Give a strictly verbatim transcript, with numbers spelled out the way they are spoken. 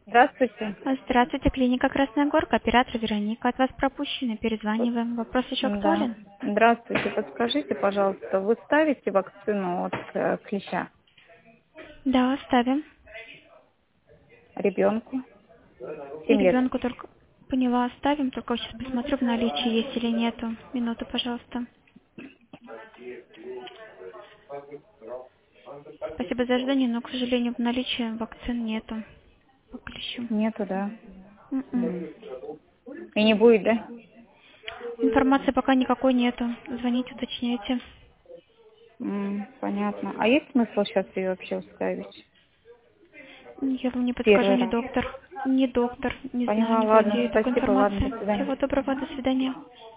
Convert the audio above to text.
Здравствуйте. Здравствуйте, клиника Красная Горка, оператор Вероника. От вас пропущено, перезваниваем. Вопрос еще Да. актуален? Здравствуйте. Подскажите, пожалуйста, вы ставите вакцину от э, клеща Да, ставим. ребенку? И Семь лет. ребенку только поняла, ставим, только сейчас посмотрю, в наличии есть или нету. Минуту, пожалуйста. Спасибо за ожидание, но, к сожалению, в наличии вакцин нету по клещу. Нету, да. М-м. М. И не будет, да? Информации пока никакой нету. Звоните, уточняйте. М, понятно. А есть смысл сейчас ее вообще ставить? Я вам не подскажу, Первый не раз. доктор. Не доктор, не знаю, Поняла, не ладно. владею такой Спасибо, ладно, до информацией. свидания. Всего доброго, до свидания.